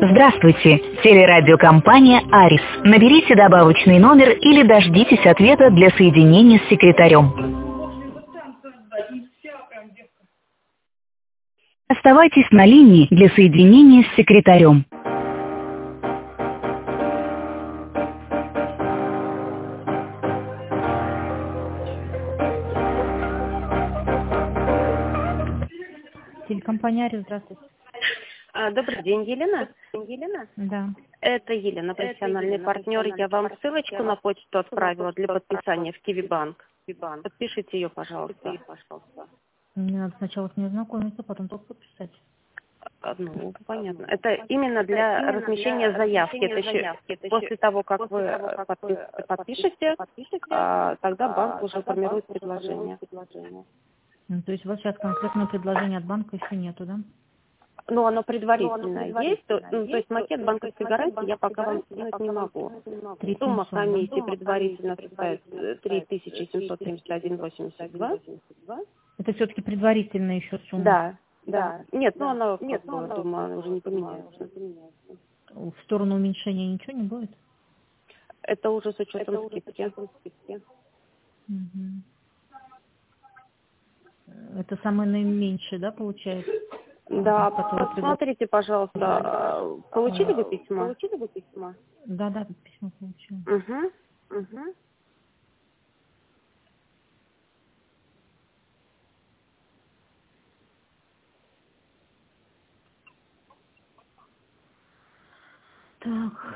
Здравствуйте, телерадиокомпания «Арис». Наберите добавочный номер или дождитесь ответа для соединения с секретарем. Оставайтесь на линии для соединения с секретарем. Телекомпания «Арис», здравствуйте. Добрый день, Елена. Да. Это Елена, профессиональный партнер. Я вам ссылочку на почту отправила для подписания в Киви-банк. Подпишите ее, пожалуйста. Мне надо сначала с ней ознакомиться, потом только подписать. Ну, понятно. Это именно для размещения заявки. Это еще после того, как вы подпишете, тогда банк уже формирует предложение. То есть у вас сейчас конкретное предложение от банка еще нету, да? Ну, оно предварительно есть. То есть макет банковской гарантии я пока вам скинуть не могу. Сумма комиссии предварительно составит 3771,82. Это все-таки предварительная еще сумма? Да. Нет, ну оно, думаю, уже не поменяется. В сторону уменьшения ничего не будет? Это уже с учетом скидки. Угу. Это самое наименьшее, да, получается? Да, посмотрите, пожалуйста. Получили вы письмо? Да, письмо получила. Угу. Так.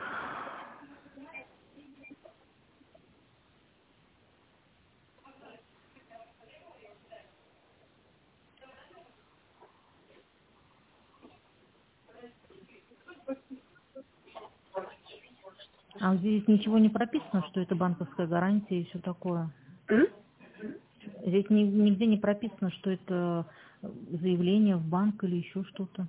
А здесь ничего не прописано, что это банковская гарантия и все такое? Здесь нигде не прописано, что это заявление в банк или еще что-то?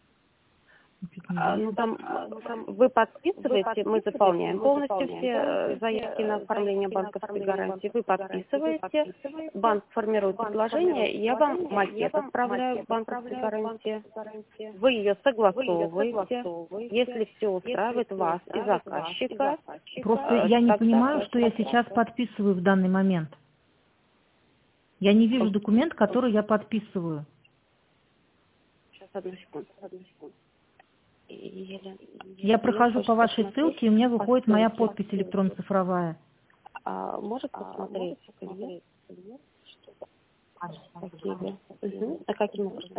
Там вы подписываете, мы заполняем полностью все заявки на оформление банковской гарантии. Вы подписываете, банк формирует предложение, я вам макет отправляю банковской гарантии. Вы ее согласовываете, если все устраивает вас и заказчика. Просто я не понимаю, что я сейчас подписываю в данный момент. Я не вижу документ, который я подписываю. Сейчас, одну секунду. Я прохожу по вашей ссылке, и у меня выходит моя подпись электронно-цифровая. Может посмотреть? А каким образом?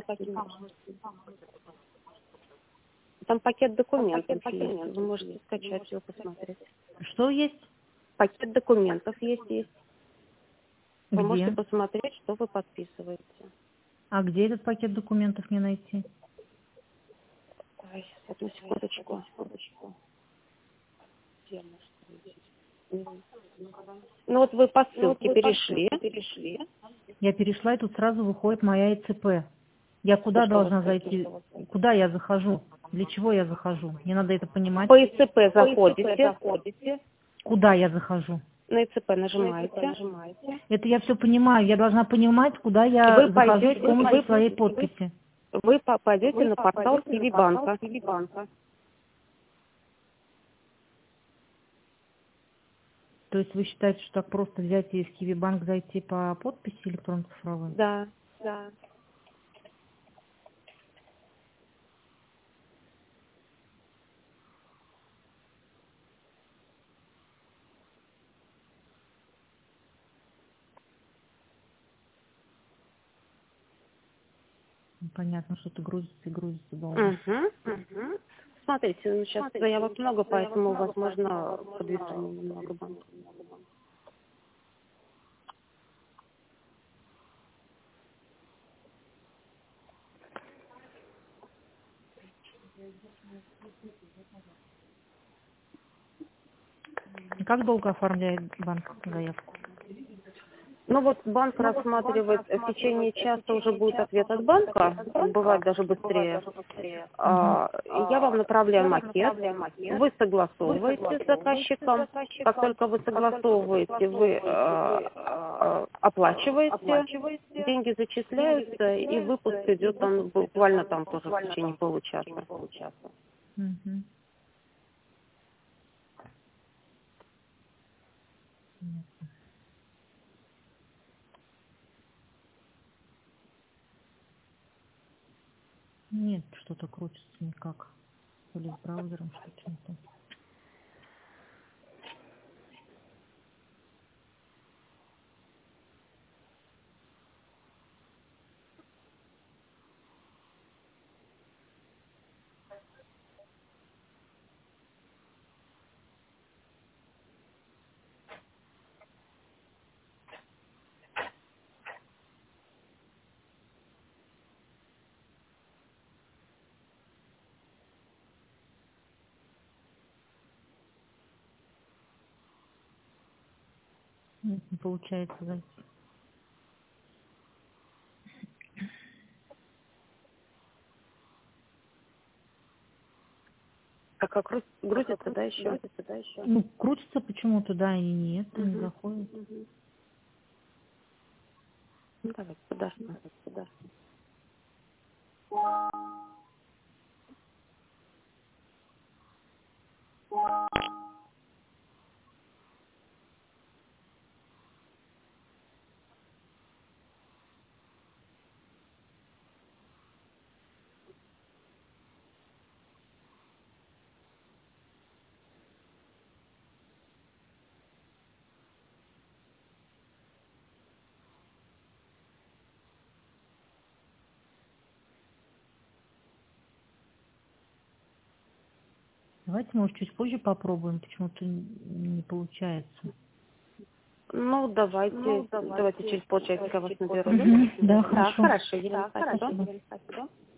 Там пакет документов есть. Вы можете скачать его, посмотреть. Что есть? Пакет документов есть. Вы Где? можете посмотреть, что вы подписываете. А где этот пакет документов мне найти? Ой, одну секундочку. Ну вот вы по ссылке перешли. Я перешла, и тут сразу выходит моя ИЦП. Я куда должна зайти? Куда я захожу? Для чего я захожу? Мне надо это понимать. По ИЦП заходите. Куда я захожу? На ИЦП нажимаете. Это я все понимаю. Я должна понимать, куда я захожу с помощью своей подписи. Вы попадете на портал Киви-банка. То есть вы считаете, что так просто взять и в Киви-банк зайти по подписи электронно-цифровой? Да. Понятно, что-то грузится долго. Смотрите, сейчас заявок много, поэтому, возможно, подвисание немного банка. Как долго оформляет банк заявку? Ну вот банк рассматривает, в течение часа уже будет ответ от банка, бывает даже быстрее. Я вам направляю макет, вы согласовываете с заказчиком. Как только вы согласовываете, вы оплачиваете, деньги зачисляются, и выпуск идет буквально там тоже в течение получаса. Угу. Понятно. Нет, что-то крутится никак. То ли с браузером, что-то не то. Нет, не получается зайти. А как грузится, да, еще? Ну, крутится почему-то, да, и нет, не заходит. Ну, давайте подождем. Давайте, может, чуть позже попробуем, почему-то не получается. Ну, давайте через полчасика вас наберу. Да, Да, хорошо. хорошо, Елена, спасибо.